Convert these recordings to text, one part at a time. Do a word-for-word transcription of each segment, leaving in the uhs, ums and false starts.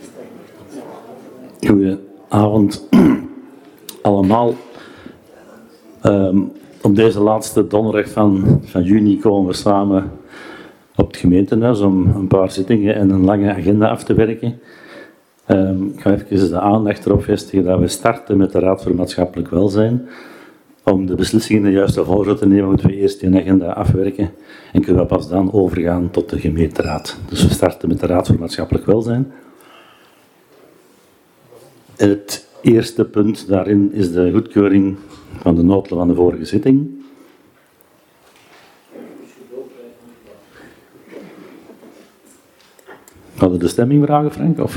Goedenavond allemaal. Um, op deze laatste donderdag van, van juni komen we samen op het gemeentehuis om een paar zittingen en een lange agenda af te werken. Um, ik ga even de aandacht erop vestigen dat we starten met de Raad voor Maatschappelijk Welzijn. Om de beslissingen in de juiste volgorde te nemen, moeten we eerst die agenda afwerken en kunnen we pas dan overgaan tot de gemeenteraad. Dus we starten met de Raad voor Maatschappelijk Welzijn. En het eerste punt daarin is de goedkeuring van de noodlen van de vorige zitting. Gaan we de stemming vragen, Frank? Of?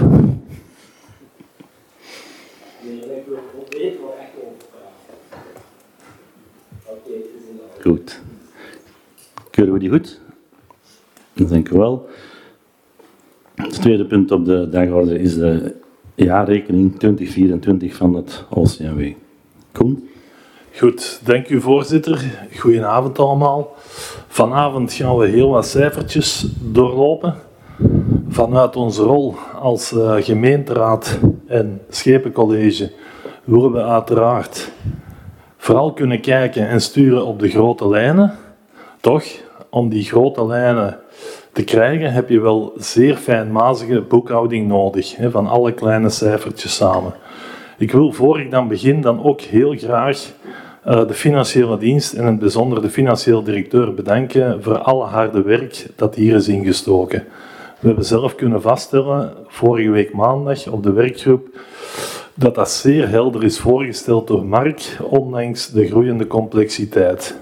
Goed. Keuren we die goed? Dank u wel. Het tweede punt op de dagorde is de jaarrekening twintig vierentwintig van het O C M W. Koen? Goed, dank u voorzitter. Goedenavond allemaal. Vanavond gaan we heel wat cijfertjes doorlopen. Vanuit onze rol als uh, gemeenteraad en schepencollege willen we uiteraard vooral kunnen kijken en sturen op de grote lijnen. Toch, om die grote lijnen te krijgen heb je wel zeer fijnmazige boekhouding nodig, hè, van alle kleine cijfertjes samen. Ik wil, voor ik dan begin, dan ook heel graag uh, de financiële dienst en in het bijzonder de financieel directeur bedanken voor alle harde werk dat hier is ingestoken. We hebben zelf kunnen vaststellen, vorige week maandag op de werkgroep, dat dat zeer helder is voorgesteld door Mark, ondanks de groeiende complexiteit.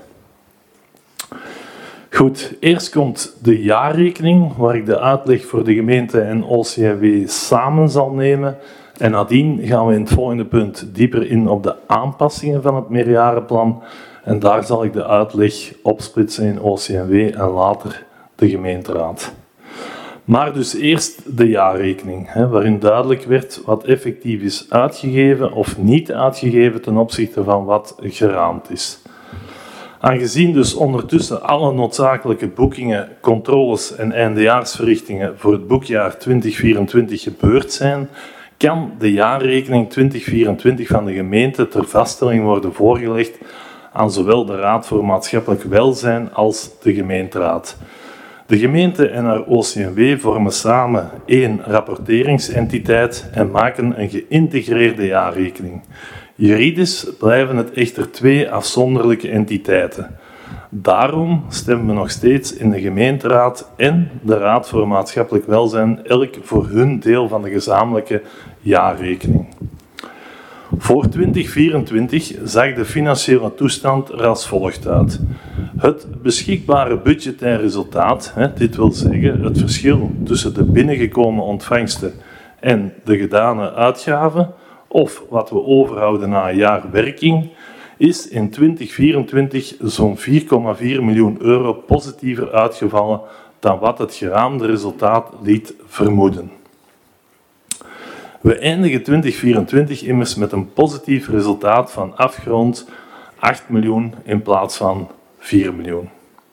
Goed, eerst komt de jaarrekening, waar ik de uitleg voor de gemeente en O C M W samen zal nemen. En nadien gaan we in het volgende punt dieper in op de aanpassingen van het meerjarenplan. En daar zal ik de uitleg opsplitsen in O C M W en later de gemeenteraad. Maar dus eerst de jaarrekening, hè, waarin duidelijk werd wat effectief is uitgegeven of niet uitgegeven ten opzichte van wat geraamd is. Aangezien dus ondertussen alle noodzakelijke boekingen, controles en eindejaarsverrichtingen voor het boekjaar twintig vierentwintig gebeurd zijn, kan de jaarrekening twintig vierentwintig van de gemeente ter vaststelling worden voorgelegd aan zowel de Raad voor Maatschappelijk Welzijn als de gemeenteraad. De gemeente en haar O C M W vormen samen één rapporteringsentiteit en maken een geïntegreerde jaarrekening. Juridisch blijven het echter twee afzonderlijke entiteiten. Daarom stemmen we nog steeds in de gemeenteraad en de Raad voor Maatschappelijk Welzijn elk voor hun deel van de gezamenlijke jaarrekening. Voor twintig vierentwintig zag de financiële toestand er als volgt uit. Het beschikbare budgetair resultaat, dit wil zeggen het verschil tussen de binnengekomen ontvangsten en de gedane uitgaven, of wat we overhouden na een jaar werking, is in twintig vierentwintig zo'n vier komma vier miljoen euro positiever uitgevallen dan wat het geraamde resultaat liet vermoeden. We eindigen twintig vierentwintig immers met een positief resultaat van afgerond acht miljoen in plaats van vier miljoen.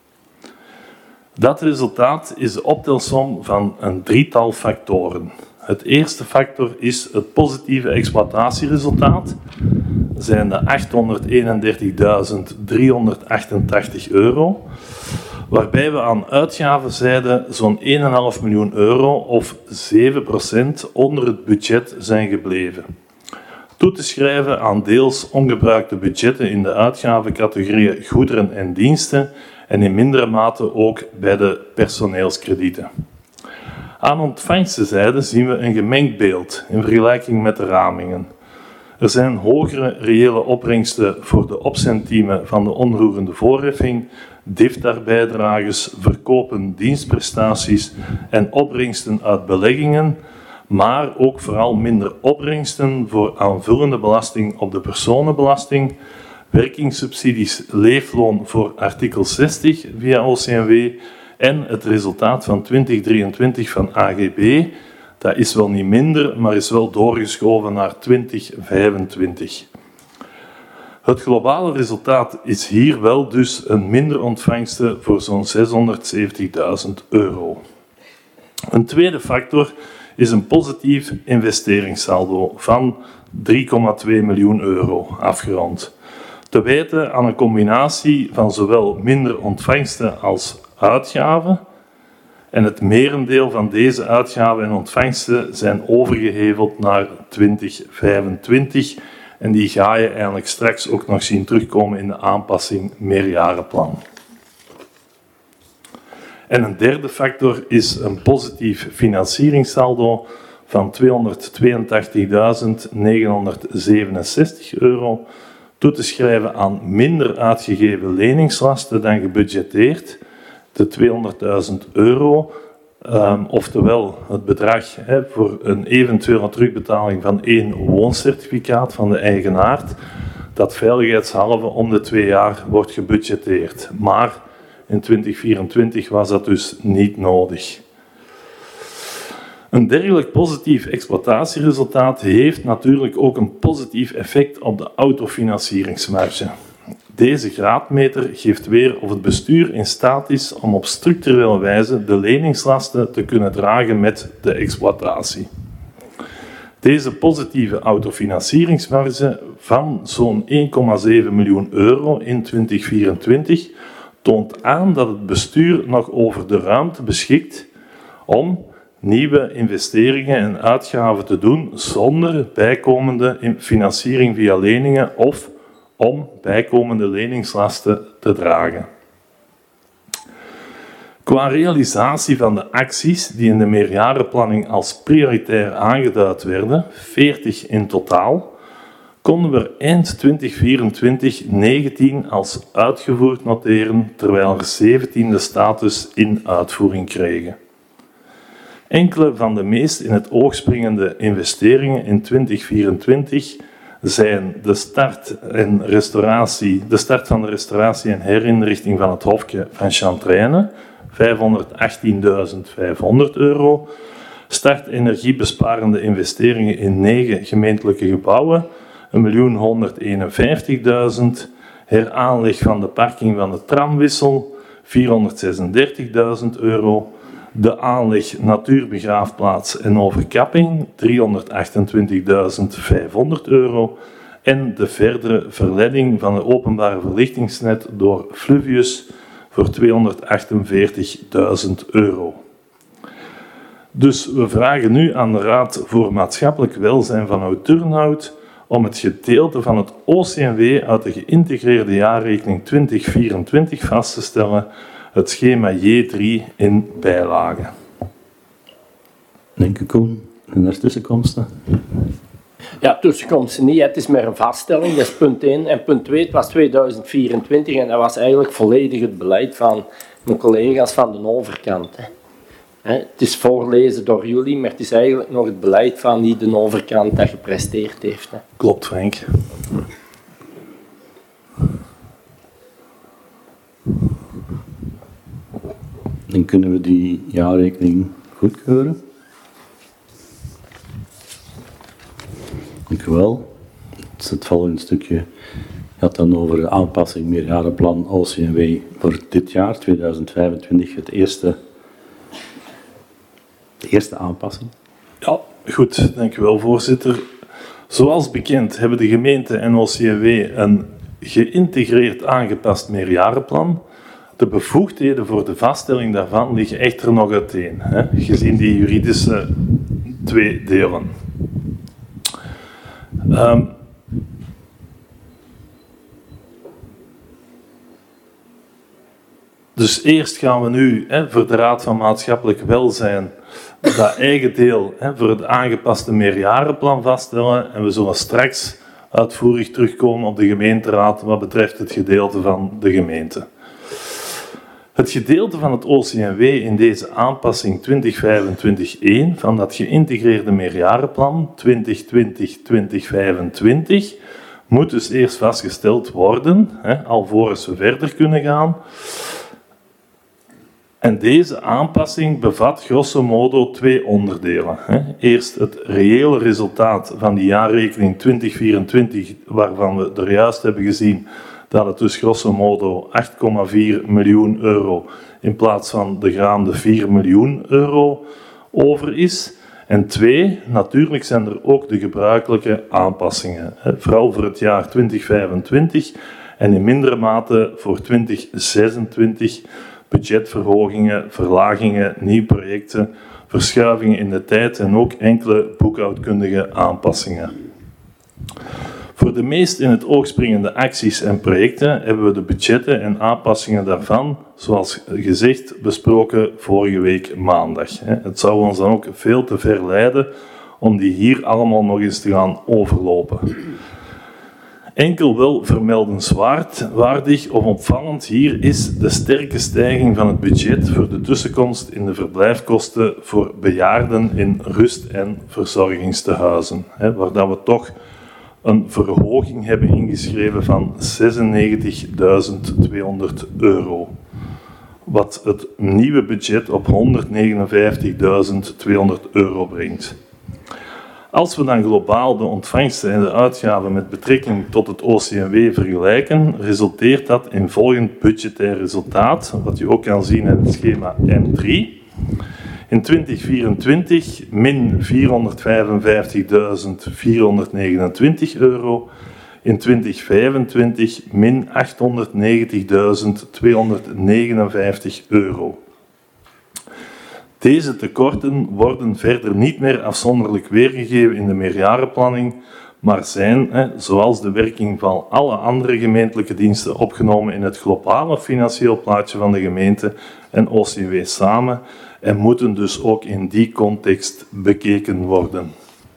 Dat resultaat is de optelsom van een drietal factoren. Het eerste factor is het positieve exploitatieresultaat, zijn de achthonderdeenendertigduizend driehonderdachtentachtig euro, waarbij we aan uitgavenzijde zo'n één komma vijf miljoen euro of zeven procent onder het budget zijn gebleven. Toe te schrijven aan deels ongebruikte budgetten in de uitgavencategorieën goederen en diensten en in mindere mate ook bij de personeelskredieten. Aan ontvangstzijde zien we een gemengd beeld in vergelijking met de ramingen. Er zijn hogere reële opbrengsten voor de opcentiemen van de onroerende voorheffing, D I F T A R-bijdrages, verkopen dienstprestaties en opbrengsten uit beleggingen, maar ook vooral minder opbrengsten voor aanvullende belasting op de personenbelasting, werkingssubsidies leefloon voor artikel zestig via O C M W en het resultaat van twintig drieëntwintig van A G B, dat is wel niet minder, maar is wel doorgeschoven naar twintig vijfentwintig. Het globale resultaat is hier wel dus een minder ontvangsten voor zo'n zeshonderdzeventigduizend euro. Een tweede factor is een positief investeringssaldo van drie komma twee miljoen euro afgerond. Te wijten aan een combinatie van zowel minder ontvangsten als uitgaven. En het merendeel van deze uitgaven en ontvangsten zijn overgeheveld naar twintig vijfentwintig. En die ga je eigenlijk straks ook nog zien terugkomen in de aanpassing meerjarenplan. En een derde factor is een positief financieringssaldo van tweehonderdtweeëntachtigduizend negenhonderdzevenenzestig euro, toe te schrijven aan minder uitgegeven leningslasten dan gebudgeteerd, de tweehonderdduizend euro, um, oftewel het bedrag he, voor een eventuele terugbetaling van één wooncertificaat van de eigenaar, dat veiligheidshalve om de twee jaar wordt gebudgeteerd. Maar in twintig vierentwintig was dat dus niet nodig. Een dergelijk positief exploitatieresultaat heeft natuurlijk ook een positief effect op de autofinancieringsmarge. Deze graadmeter geeft weer of het bestuur in staat is om op structurele wijze de leningslasten te kunnen dragen met de exploitatie. Deze positieve autofinancieringsmarge van zo'n één komma zeven miljoen euro in twintig vierentwintig toont aan dat het bestuur nog over de ruimte beschikt om nieuwe investeringen en uitgaven te doen zonder bijkomende financiering via leningen of om bijkomende leningslasten te dragen. Qua realisatie van de acties die in de meerjarenplanning als prioritair aangeduid werden, veertig in totaal, konden we er eind twintig vierentwintig negentien als uitgevoerd noteren, terwijl er zeventien de status in uitvoering kregen. Enkele van de meest in het oog springende investeringen in twintig vierentwintig zijn de start, en restauratie, de start van de restauratie en herinrichting van het hofje van Chantraine, vijfhonderdachttienduizend vijfhonderd euro, start energiebesparende investeringen in negen gemeentelijke gebouwen, een miljoen honderdeenenvijftigduizend, heraanleg van de parking van de tramwissel, vierhonderdzesendertigduizend euro, de aanleg natuurbegraafplaats en overkapping, driehonderdachtentwintigduizend vijfhonderd euro, en de verdere verleiding van de openbare verlichtingsnet door Fluvius voor tweehonderdachtenveertigduizend euro. Dus we vragen nu aan de Raad voor Maatschappelijk Welzijn van Oud-Turnhout om het gedeelte van het O C M W uit de geïntegreerde jaarrekening twintig vierentwintig vast te stellen, het schema J drie in bijlage. Denk je, Koen, en er tussenkomsten? Ja, tussenkomsten niet. Het is maar een vaststelling, dat is punt één. En punt twee, het was tweeduizend vierentwintig en dat was eigenlijk volledig het beleid van mijn collega's van de overkant. Hè. Het is voorlezen door jullie, maar het is eigenlijk nog het beleid van die de overkant dat gepresteerd heeft. Hè. Klopt, Frank. Dan kunnen we die jaarrekening goedkeuren. Dank u wel. Het, is het volgende stukje gaat dan over de aanpassing meerjarenplan O C M W voor dit jaar, tweeduizend vijfentwintig, het eerste, de eerste aanpassing. Ja, goed. Dank u wel, voorzitter. Zoals bekend hebben de gemeente en O C M W een geïntegreerd aangepast meerjarenplan. De bevoegdheden voor de vaststelling daarvan liggen echter nog uiteen, hè, gezien die juridische twee delen. Um, dus eerst gaan we nu hè, voor de Raad van Maatschappelijk Welzijn dat eigen deel hè, voor het aangepaste meerjarenplan vaststellen en we zullen straks uitvoerig terugkomen op de gemeenteraad wat betreft het gedeelte van de gemeente. Het gedeelte van het O C M W in deze aanpassing twintig vijfentwintig één van dat geïntegreerde meerjarenplan twintig twintig tot twintig vijfentwintig moet dus eerst vastgesteld worden, hè, alvorens we verder kunnen gaan. En deze aanpassing bevat grosso modo twee onderdelen. Hè. Eerst het reële resultaat van die jaarrekening twintig vierentwintig, waarvan we er juist hebben gezien dat het dus grosso modo acht komma vier miljoen euro in plaats van de geraamde vier miljoen euro over is. En twee, natuurlijk zijn er ook de gebruikelijke aanpassingen. Hè, vooral voor het jaar twintig vijfentwintig en in mindere mate voor twintig zesentwintig budgetverhogingen, verlagingen, nieuwe projecten, verschuivingen in de tijd en ook enkele boekhoudkundige aanpassingen. Voor de meest in het oog springende acties en projecten hebben we de budgetten en aanpassingen daarvan, zoals gezegd, besproken vorige week maandag. Het zou ons dan ook veel te ver leiden om die hier allemaal nog eens te gaan overlopen. Enkel wel vermeldenswaardig of opvallend hier is de sterke stijging van het budget voor de tussenkomst in de verblijfkosten voor bejaarden in rust- en verzorgingstehuizen, waar dat we toch een verhoging hebben ingeschreven van zesennegentigduizend tweehonderd euro. Wat het nieuwe budget op honderdnegenenvijftigduizend tweehonderd euro brengt. Als we dan globaal de ontvangsten en de uitgaven met betrekking tot het O C M W vergelijken, resulteert dat in volgend budgetair resultaat, wat je ook kan zien in het schema M drie. In twintig vierentwintig min vierhonderdvijfenvijftigduizend vierhonderdnegenentwintig euro. In twintig vijfentwintig min achthonderdnegentigduizend tweehonderdnegenenvijftig euro. Deze tekorten worden verder niet meer afzonderlijk weergegeven in de meerjarenplanning, maar zijn, zoals de werking van alle andere gemeentelijke diensten, opgenomen in het globale financieel plaatje van de gemeente en O C W samen en moeten dus ook in die context bekeken worden.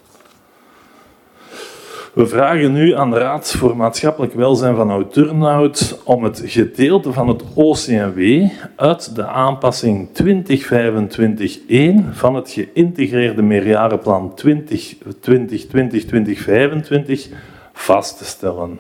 We vragen nu aan de Raad voor Maatschappelijk Welzijn van Oud-Turnhout om het gedeelte van het O C M W uit de aanpassing twintig vijfentwintig één van het geïntegreerde meerjarenplan twintig twintig twintig twintig vijfentwintig vast te stellen.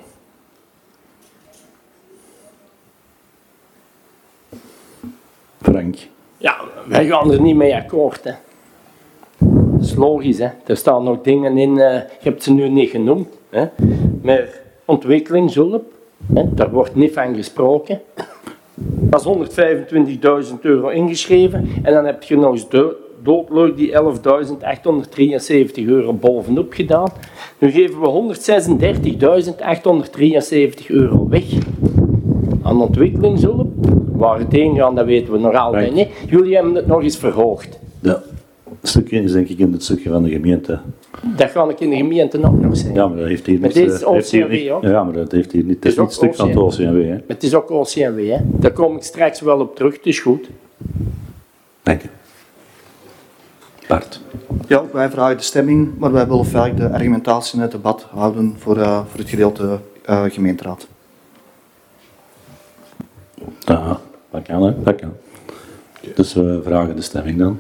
Frank. Ja, wij gaan er niet mee akkoord. Hè. Dat is logisch. Hè. Er staan nog dingen in, uh, je hebt ze nu niet genoemd. Hè. Maar ontwikkelingshulp, hè, daar wordt niet van gesproken. Dat is honderdvijfentwintigduizend euro ingeschreven en dan heb je nog eens do doodleuk die elfduizend achthonderddrieënzeventig euro bovenop gedaan. Nu geven we honderdzesendertigduizend achthonderddrieënzeventig euro weg aan ontwikkelingshulp. Waar het heen gaat, dat weten we nog altijd niet. Jullie hebben het nog eens verhoogd. Ja, het stukje is denk ik in het stukje van de gemeente. Dat ga ik in de gemeente ook nog zeggen. Ja, maar dat heeft hier niet... Maar dit is O C M W ook. Ja, maar dat heeft hier niet... Het is niet het stuk van het O C M W. Hè. Het is ook O C M W, hè. Daar kom ik straks wel op terug, het is goed. Dank je. Bart. Ja, wij vragen de stemming, maar wij willen graag de argumentatie en het debat houden voor, uh, voor het gedeelte uh, gemeenteraad. Ja, dat kan, hè. Dat kan. Dus we vragen de stemming dan.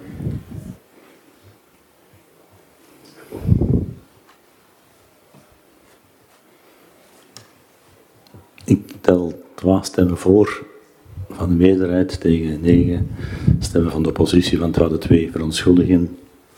Ik tel twaalf stemmen voor van de meerderheid tegen negen stemmen van de oppositie, van de twee verontschuldigen.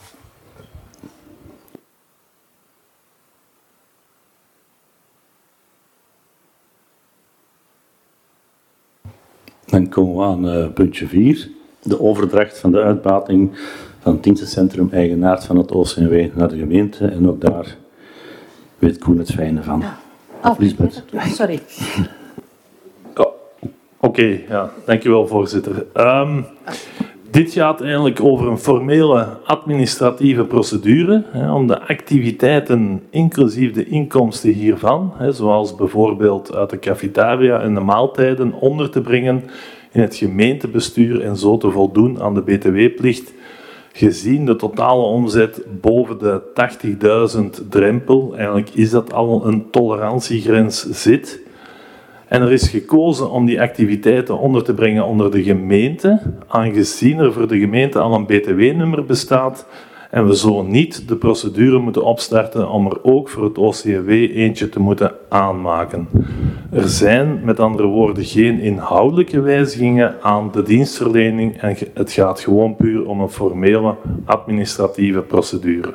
Dan komen we aan uh, puntje vier, de overdracht van de uitbating van het dienstencentrum eigenaar van het O C M W naar de gemeente. En ook daar weet Koen het fijne van. Ja. Oh, Lisbeth. sorry. Oh, Oké, okay, ja, dankjewel voorzitter. Um, dit gaat eigenlijk over een formele administratieve procedure hè, om de activiteiten, inclusief de inkomsten hiervan, hè, zoals bijvoorbeeld uit de cafetaria en de maaltijden, onder te brengen in het gemeentebestuur en zo te voldoen aan de B T W-plicht, gezien de totale omzet boven de tachtigduizend drempel. Eigenlijk is dat al een tolerantiegrens zit. En er is gekozen om die activiteiten onder te brengen onder de gemeente, aangezien er voor de gemeente al een B T W-nummer bestaat en we zo niet de procedure moeten opstarten om er ook voor het O C M W eentje te moeten aanmaken. Er zijn met andere woorden geen inhoudelijke wijzigingen aan de dienstverlening en het gaat gewoon puur om een formele administratieve procedure.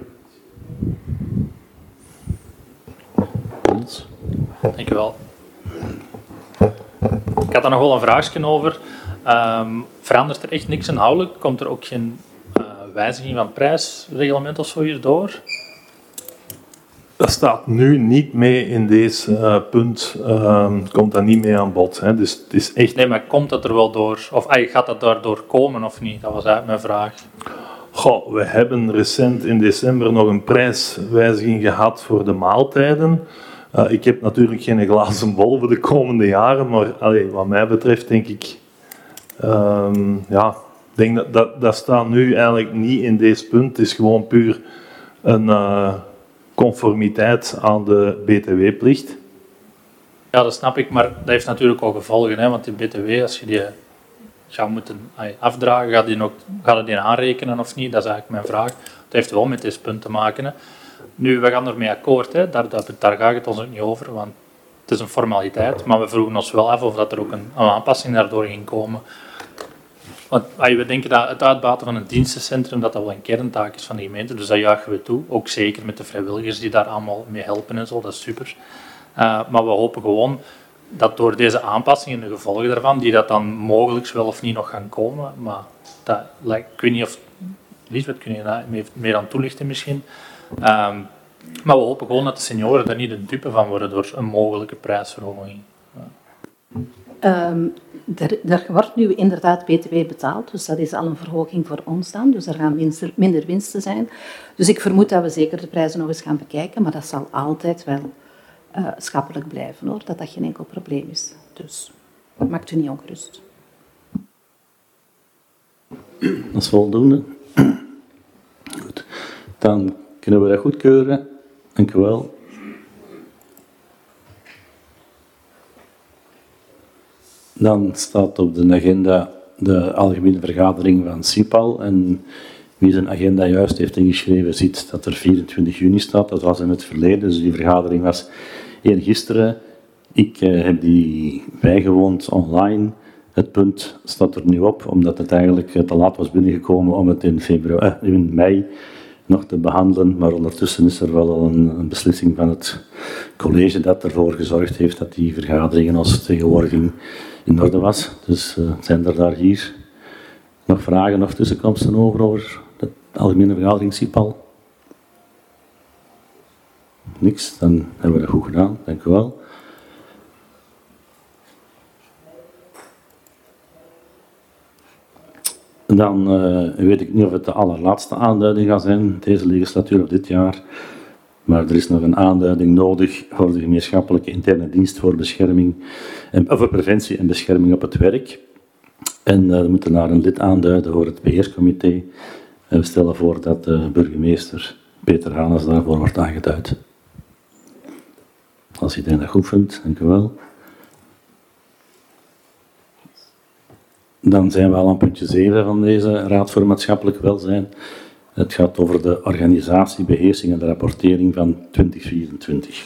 Dank u wel. Ik had daar nog wel een vraagje over. Um, verandert er echt niks inhoudelijk? Komt er ook geen uh, wijziging van prijsreglement of zo hierdoor? Dat staat nu niet mee in deze uh, punt, uh, komt dat niet mee aan bod. Hè. Dus het is echt... Nee, maar komt dat er wel door? Of ay, gaat dat daardoor komen of niet? Dat was eigenlijk mijn vraag. Goh, we hebben recent in december nog een prijswijziging gehad voor de maaltijden. Uh, ik heb natuurlijk geen glazen bol voor de komende jaren, maar allee, wat mij betreft denk ik... Um, ja, denk dat, dat, dat staat nu eigenlijk niet in deze punt. Het is gewoon puur een... Uh, conformiteit aan de B T W-plicht. Ja, dat snap ik, maar dat heeft natuurlijk ook gevolgen, hè? Want die B T W, als je die gaat moeten afdragen, gaat die ook, gaat het die aanrekenen of niet? Dat is eigenlijk mijn vraag. Dat heeft wel met deze punt te maken. Hè? Nu, we gaan ermee akkoord, hè? Daar, daar, daar gaat het ons ook niet over, want het is een formaliteit, maar we vroegen ons wel af of dat er ook een, een aanpassing daardoor ging komen. Want we denken dat het uitbaten van een dienstencentrum dat dat wel een kerntaak is van de gemeente, dus dat juichen we toe. Ook zeker met de vrijwilligers die daar allemaal mee helpen en zo, dat is super. Uh, maar we hopen gewoon dat door deze aanpassingen en de gevolgen daarvan, die dat dan mogelijk wel of niet nog gaan komen, maar dat, like, ik weet niet of... Liesbeth, kun je daar meer aan toelichten misschien? Um, maar we hopen gewoon dat de senioren daar niet de dupe van worden door een mogelijke prijsverhoging. Ja. Um, er, er wordt nu inderdaad B T W betaald, dus dat is al een verhoging voor ons dan. Dus er gaan minder, minder winsten zijn. Dus ik vermoed dat we zeker de prijzen nog eens gaan bekijken, maar dat zal altijd wel uh, schappelijk blijven, hoor. Dat dat geen enkel probleem is. Dus maakt u niet ongerust. Dat is voldoende. Goed. Dan kunnen we dat goedkeuren. Dank u wel. Dan staat op de agenda de algemene vergadering van CIPAL. En wie zijn agenda juist heeft ingeschreven, ziet dat er vierentwintig juni staat. Dat was in het verleden, dus die vergadering was eergisteren. Ik uh, heb die bijgewoond online. Het punt staat er nu op, omdat het eigenlijk te laat was binnengekomen om het in, februari, eh, in mei nog te behandelen. Maar ondertussen is er wel al een, een beslissing van het college dat ervoor gezorgd heeft dat die vergaderingen als vertegenwoordiging in orde was. Dus uh, zijn er daar hier nog vragen of tussenkomsten over, over de algemene vergadering CIPAL? Niks, dan hebben we dat goed gedaan, dank u wel. Dan uh, weet ik niet of het de allerlaatste aanduiding gaat zijn, deze legislatuur of dit jaar. Maar er is nog een aanduiding nodig voor de gemeenschappelijke interne dienst voor bescherming en, of voor preventie en bescherming op het werk. En uh, we moeten daar een lid aanduiden voor het beheerscomité. En we stellen voor dat de burgemeester Peter Hanes daarvoor wordt aangeduid. Als iedereen dat goed vindt, dank u wel. Dan zijn we al aan puntje zeven van deze Raad voor Maatschappelijk Welzijn. Het gaat over de organisatie, beheersing en de rapportering van twintig vierentwintig.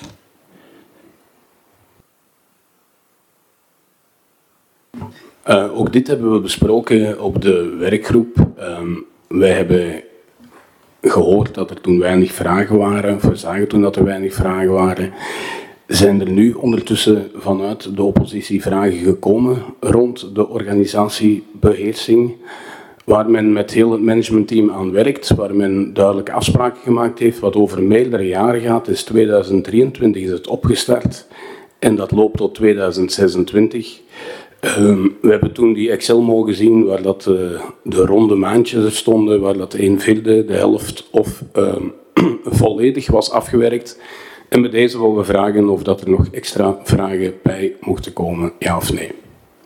Uh, ook dit hebben we besproken op de werkgroep. Um, wij hebben gehoord dat er toen weinig vragen waren, of we zagen toen dat er weinig vragen waren. Zijn er nu ondertussen vanuit de oppositie vragen gekomen rond de organisatiebeheersing, waar men met heel het managementteam aan werkt, waar men duidelijke afspraken gemaakt heeft, wat over meerdere jaren gaat. Dus tweeduizend drieëntwintig is het opgestart en dat loopt tot tweeduizend zesentwintig. Um, we hebben toen die Excel mogen zien waar dat, uh, de ronde maandjes er stonden, waar dat een vierde, de helft of um, volledig was afgewerkt. En bij deze willen we vragen of dat er nog extra vragen bij mochten komen, ja of nee.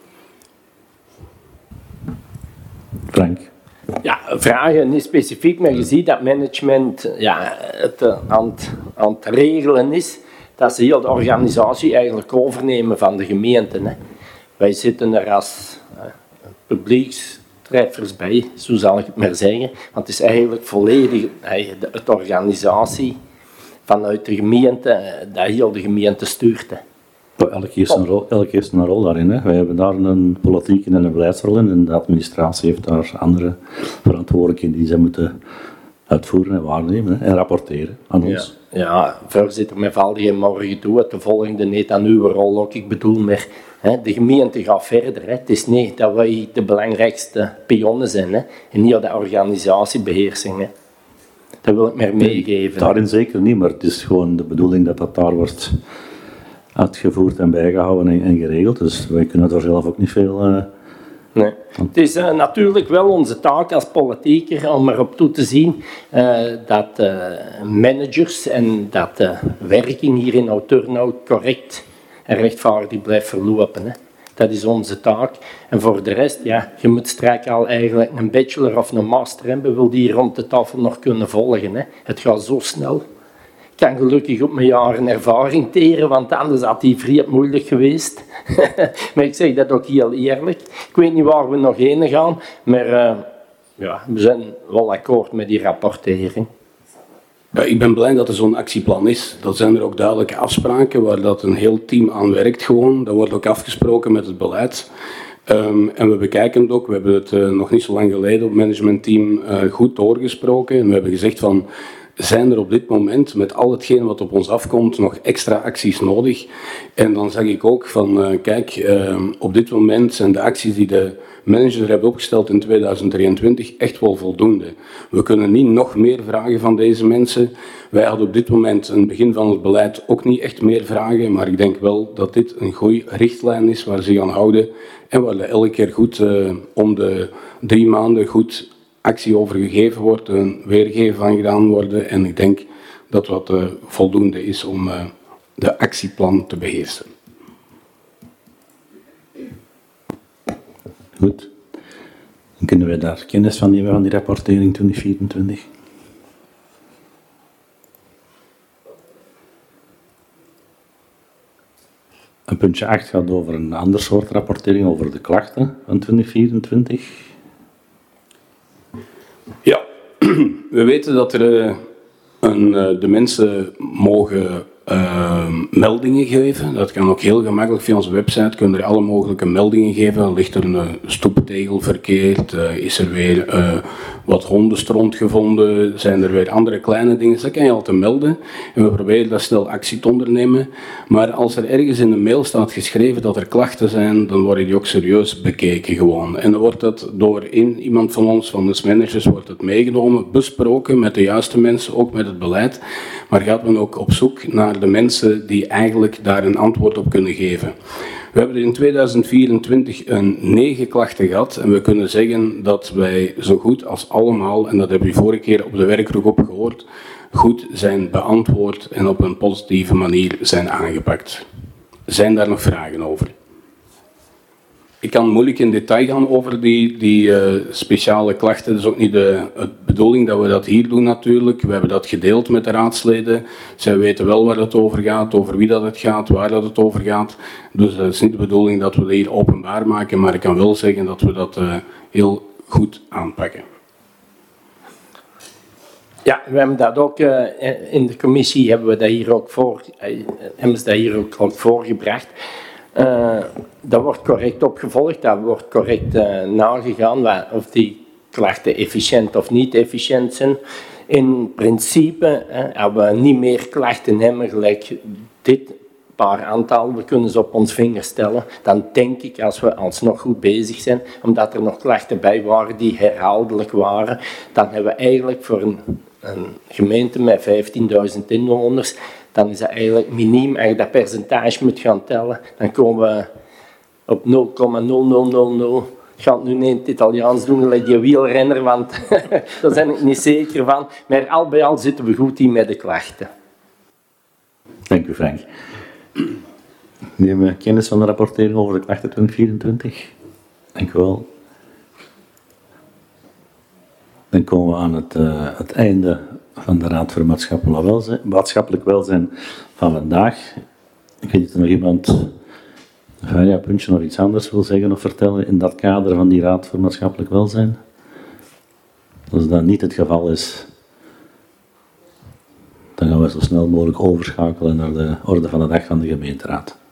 Frank. Ja, vragen niet specifiek, maar je ziet dat management ja, het uh, aan, het, aan het regelen is, dat ze heel de organisatie eigenlijk overnemen van de gemeente. Hè. Wij zitten er als uh, publiekstreffers bij, zo zal ik het maar zeggen, want het is eigenlijk volledig uh, de, de organisatie vanuit de gemeente, dat heel de gemeente stuurt. Hè. Elk heeft een rol, elk heeft een rol daarin. Hè. Wij hebben daar een politieke en een beleidsrol in en de administratie heeft daar andere verantwoordelijkheden die ze moeten uitvoeren en waarnemen hè, en rapporteren aan ons. Ja, ja, voorzitter, met val geen morgen toe, het de volgende niet aan uw rol ook. Ik bedoel, maar Hè, de gemeente gaat verder. Hè. Het is niet dat wij de belangrijkste pionnen zijn. Hè. En niet de organisatiebeheersing. Hè. Dat wil ik maar meegeven. Daarin zeker niet, maar het is gewoon de bedoeling dat dat daar wordt uitgevoerd en bijgehouden en, en geregeld. Dus wij kunnen daar zelf ook niet veel... Uh, Nee. Het is uh, natuurlijk wel onze taak als politieker om erop toe te zien uh, dat uh, managers en dat de uh, werking hier in Oud-Turnhout correct en rechtvaardig blijft verlopen. Hè. Dat is onze taak. En voor de rest, ja, je moet straks al eigenlijk een bachelor of een master hebben, wil die rond de tafel nog kunnen volgen. Hè. Het gaat zo snel. Ik kan gelukkig op mijn jaren ervaring teren, want anders had die vrij moeilijk geweest. Maar ik zeg dat ook heel eerlijk. Ik weet niet waar we nog heen gaan, maar uh, ja, we zijn wel akkoord met die rapportering. Ja, ik ben blij dat er zo'n actieplan is. Dat zijn er ook duidelijke afspraken waar dat een heel team aan werkt gewoon. Dat wordt ook afgesproken met het beleid. Um, en we bekijken het ook. We hebben het uh, nog niet zo lang geleden op het managementteam uh, goed doorgesproken. En we hebben gezegd van... Zijn er op dit moment, met al hetgeen wat op ons afkomt, nog extra acties nodig? En dan zeg ik ook van, uh, kijk, uh, op dit moment zijn de acties die de managers hebben opgesteld in tweeduizend drieëntwintig echt wel voldoende. We kunnen niet nog meer vragen van deze mensen. Wij hadden op dit moment, in het begin van het beleid, ook niet echt meer vragen, maar ik denk wel dat dit een goede richtlijn is waar ze zich aan houden en waar er elke keer goed uh, om de drie maanden goed actie over gegeven wordt, een weergeven van gedaan worden. En ik denk dat wat uh, voldoende is om uh, de actieplan te beheersen. Goed. Dan kunnen wij daar kennis van nemen van die rapportering twintig vierentwintig. En puntje acht gaat over een ander soort rapportering, over de klachten van twintig vierentwintig. Ja, we weten dat er uh, een, uh, de mensen mogen uh, meldingen geven. Dat kan ook heel gemakkelijk via onze website. Kunnen er alle mogelijke meldingen geven. Ligt er een uh, stoeptegel verkeerd? Uh, is er weer uh, wat hondenstront gevonden? Zijn er weer andere kleine dingen? Dat kan je altijd melden. En we proberen daar snel actie te ondernemen. Maar als er ergens in de mail staat geschreven dat er klachten zijn, dan worden die ook serieus bekeken gewoon. En dan wordt dat door in, iemand van ons, van de managers, wordt het meegenomen, besproken met de juiste mensen, ook met het beleid. Maar gaat men ook op zoek naar de mensen die eigenlijk daar een antwoord op kunnen geven. We hebben er in tweeduizend vierentwintig een negen klachten gehad en we kunnen zeggen dat wij zo goed als allemaal, en dat hebben we vorige keer op de werkgroep ook gehoord, goed zijn beantwoord en op een positieve manier zijn aangepakt. Zijn daar nog vragen over? Ik kan moeilijk in detail gaan over die, die uh, speciale klachten. Dat is ook niet de, de bedoeling dat we dat hier doen natuurlijk. We hebben dat gedeeld met de raadsleden. Zij weten wel waar het over gaat, over wie dat het gaat, waar dat het over gaat. Dus het is niet de bedoeling dat we dat hier openbaar maken, maar ik kan wel zeggen dat we dat uh, heel goed aanpakken. Ja, we hebben dat ook uh, in de commissie hebben we dat hier ook voor, uh, hebben ze dat hier ook, ook voorgebracht. Uh, dat wordt correct opgevolgd, dat wordt correct uh, nagegaan wat, of die klachten efficiënt of niet efficiënt zijn. In principe, uh, als we niet meer klachten hebben, gelijk dit paar aantal, we kunnen ze op ons vinger stellen, dan denk ik, als we alsnog goed bezig zijn, omdat er nog klachten bij waren die herhaaldelijk waren, dan hebben we eigenlijk voor een, een gemeente met vijftienduizend inwoners, dan is dat eigenlijk miniem. Als je dat percentage moet gaan tellen, dan komen we op nul komma nul nul nul nul. Ik ga het nu niet in het Italiaans doen, gelijk die wielrenner, want daar ben ik niet zeker van. Maar al bij al zitten we goed in met de klachten. Dank u, Frank. Neem we kennis van de rapportering over de klachten twintig vierentwintig. Dank u wel. Dan komen we aan het, uh, het einde van de Raad voor Maatschappelijk Welzijn, maatschappelijk welzijn van vandaag. Ik weet niet of er nog iemand van ja, puntje nog iets anders wil zeggen of vertellen in dat kader van die Raad voor Maatschappelijk Welzijn. Als dat niet het geval is, dan gaan we zo snel mogelijk overschakelen naar de orde van de dag van de gemeenteraad.